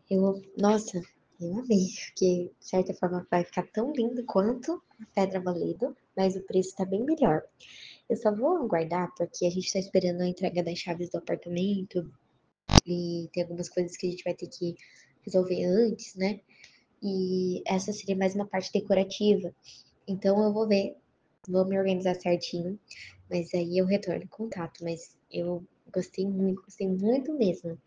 Nossa, eu amei, porque de certa forma vai ficar tão lindo quanto a Pedra Moledo, mas o preço tá bem melhor. Eu só vou aguardar porque a gente tá esperando a entrega das chaves do apartamento e tem algumas coisas que a gente vai ter que resolver antes, né? E essa seria mais uma parte decorativa. Então eu vou ver, vou me organizar certinho, mas aí eu retorno em contato. Mas eu gostei muito mesmo.